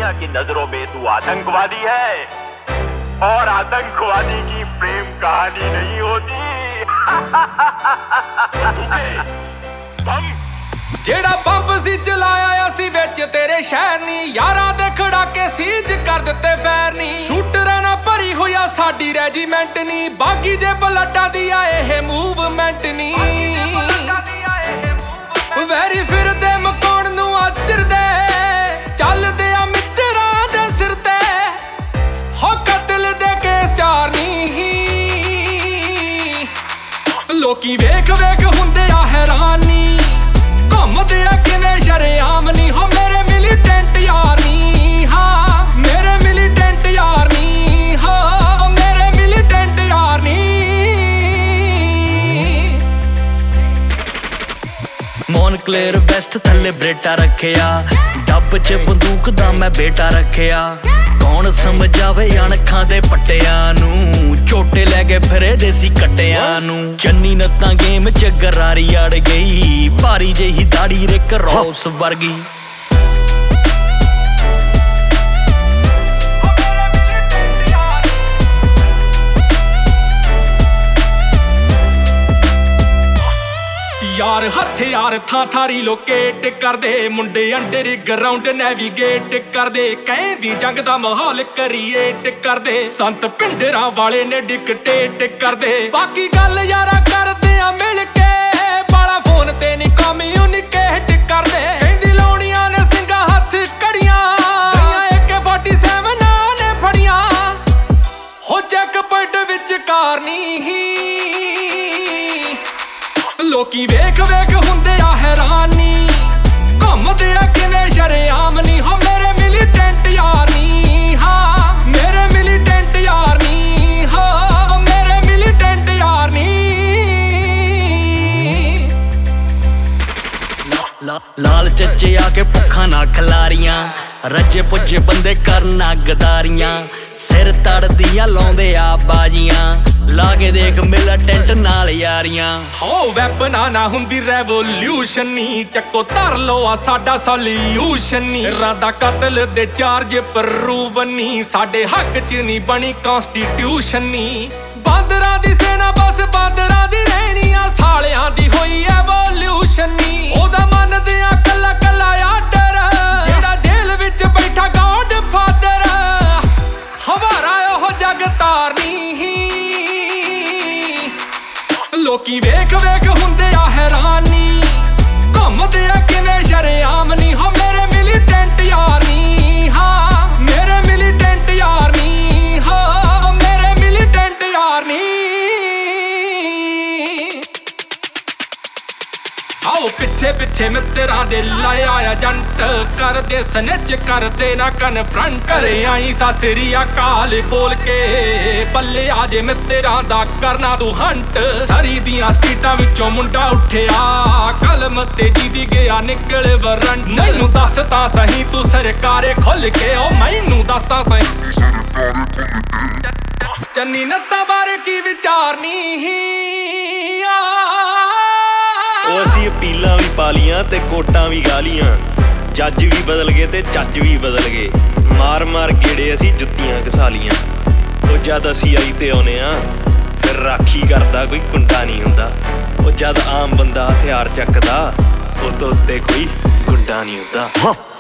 दुनिया की नजरों में तू आतंकवादी है और आतंकवादी की प्रेम कहानी नहीं होती। जेड़ा बंब सी चलाया असी विच तेरे शहर नी, यारां दे खड़ाके सीज कर दिते फैर नी। शूटरां नाल भरी होया साडी रेजीमेंट नी, बागी जे ब्लडां दी आए मूवमेंट नी। वैरी फिरदे मकाउण नूं अचरदे, चलदे आ मित्तरां दे सिर ते, हो कतल दे केस चारनी। लोकी वेख वेख हुंदे आ हैरानी, घुमदे आ किवें शरेआम नी। हो मेरे मिलीटेंट यार नी, हाँ मेरे मिलीटेंट यार नी, हाँ मेरे मिलीटेंट यार नी। मोनक्लेयर वेस्ट थल्ले बरेटा रखिया, डब च बंदूक दा मैं बेटा रखिया। कौन समझावे अणखां दे पट्टियां नूं, झोटे लै के फिरे देसी कट्टियां नूं। चन्नी नत्तां गेम च गरारी अड़ गई, भारी जेही दाड़ी रिक रॉस वर्गी। यार हथियार थां थारी लोकेट करदे, मुंडे अंडर ग्राउंड नेविगेट करदे। कहंदी जंग दा माहौल क्रिएट करदे, संत पिंडरां वाले ने डिकटेट करदे। बाकी गल यारा करदे आ मिल के, बाला फोन ते नी कम्यूनिकेट करदे। कहंदी लाउणियां ने सिंगा हत्थ कड़ियां, गईयां AK-47 ने फड़ियां। हो चैक पॉइंट विच कारनी, लोकी वेख वेख हुंदे आ हैरानी, घुमदे आ किवें शरेआम नी। हो मेरे मिलीटेंट यार नी, हाँ मेरे मिलीटेंट यार नी, हाँ मेरे मिलीटेंट यार नी। लाल चच्चे आके भुक्खां नाल खलारियां, रज्जे पुज्जे बंदे करना गदारियां। सिर तड़दियां लाउंदे आ बाजियां, लागे देख मिलीटेंट नाल यारियां। हो वैपना ना हुंदी रेवोल्यूशन नी, चक्को धर लो आ साडा सोल्यूशन नी। इरादा कतल दे चार्ज प्रूवन नी, साडे हक च नी बनी कॉन्स्टिट्यूशन नी। बांदरां दी सेना बस बांदरां दी रहनी आ, सालियां दी होई एवोल्यूशन नी। ओदा मनदे आ कल्ला कल्ला आर्डर, जेड़ा जेल विच बैठा गॉड फादर। हवारा ओह जग तारनी, लोकी वेख वेख हुंदे आ हैरानी, घुमदे आ किवें शरेआम नी। हो मेरे मिलीटेंट यार नी, हाँ मेरे मिलीटेंट यार नी, हाँ मेरे मिलीटेंट यार नी। आओ पिछे पिछे मित्तरां दे लाया एजेंट, करदे स्निच करदे ना कन्फ्रंट। घरे आई सासरी अकाल बोल के, बल्ले आजे मित्तरां दा करना तू हंट। सरी दियां स्ट्रीटां विचों मुंडा उठिया, कलम ते जीदी गया निकल वरंट। मैनू दस तां सही तू सरकारे खुल के, ओ मैनू दस तां सही चन्नी नत्ता बारे की विचारनी। ਉਹ ਅਸੀਂ ਅਪੀਲਾਂ ਵੀ ਪਾ ਲੀਆਂ ਤੇ ਕੋਟਾਂ ਵੀ ਗਾ ਲੀਆਂ, ਜੱਜ ਵੀ ਬਦਲ ਗਏ ਤੇ ਚੱਜ ਵੀ ਬਦਲ ਗਏ। ਮਾਰ ਮਾਰ ਗੇੜੇ ਅਸੀਂ ਜੁੱਤੀਆਂ ਘਸਾ ਲੀਆਂ। ਉਹ ਜਦ ਅਸੀਂ ਆਈ ਤੇ ਆਉਨੇ ਆ, ਫਿਰ ਰਾਖੀ ਕਰਦਾ ਕੋਈ ਕੁੰਡਾ ਨਹੀਂ ਹੁੰਦਾ। ਉਹ ਜਦ ਆਮ ਬੰਦਾ ਹਥਿਆਰ ਚੱਕਦਾ, ਉਹ ਤੋਂ ਉੱਤੇ ਕੋਈ ਗੁੰਡਾ ਨਹੀਂ ਹੁੰਦਾ।